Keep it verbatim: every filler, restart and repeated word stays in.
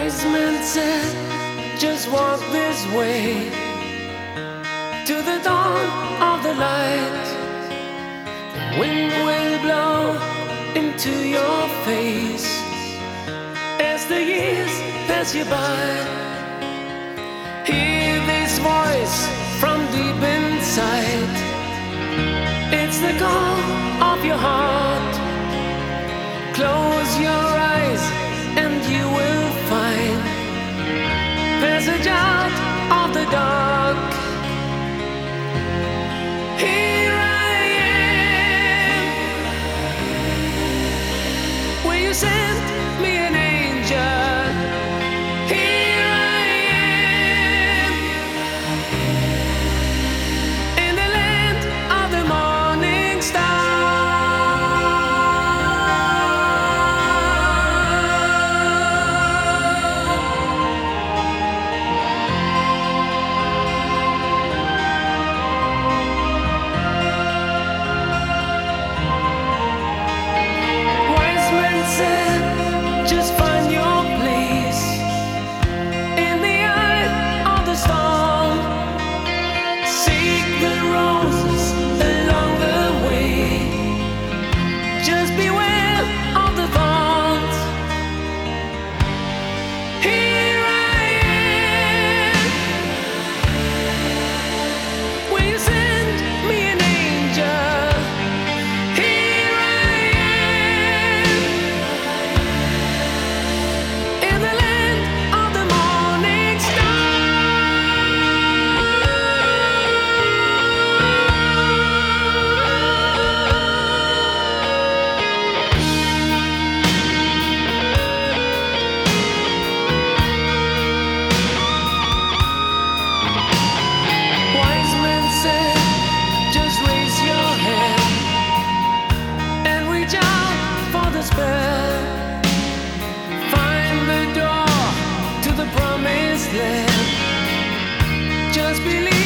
Wise men said, just walk this way to the dawn of the light. The wind will blow into your face as the years pass you by. Hear this voice from deep inside. It's the call of your heart. Close your eyes and you will find passage out of the dark. Here I am. Will you send me an angel? Here I am in the land of the morning star. Just find your place in the eye of the storm. Seek the roses along the way. Just beware of the thorns. Here I am. Will you send me an angel? Here I am in the land of the morning star. Wise men said, just raise your hand and reach out for the spell. Find the door to the promised land. Just believe.